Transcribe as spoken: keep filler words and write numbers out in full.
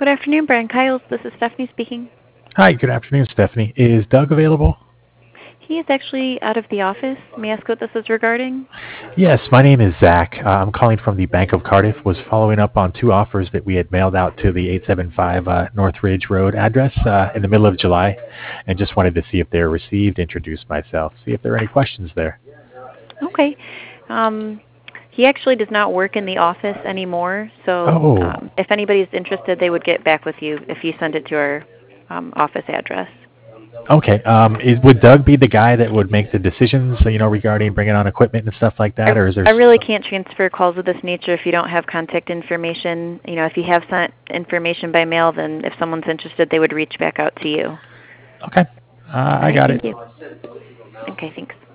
Good afternoon, Brian Kyles. This is Stephanie speaking. Hi, good afternoon, Stephanie. Is Doug available? He is actually out of the office. May I ask what this is regarding? Yes, my name is Zach. Uh, I'm calling from the Bank of Cardiff. Was following up on two offers that we had mailed out to the eight seven five uh, North Ridge Road address uh, in the middle of July, and just wanted to see if they were received, introduce myself, see if there are any questions there. Okay. Um, he actually does not work in the office anymore, so Oh, um, if anybody's interested, they would get back with you if you send it to our um, office address. okay. Um, is, would Doug be the guy that would make the decisions, you know, regarding bringing on equipment and stuff like I, that, or is there? I really can't transfer calls of this nature if you don't have contact information. You know, if you have sent information by mail, then if someone's interested, they would reach back out to you. Okay, uh, All I right, got it. thank you. Okay, thanks.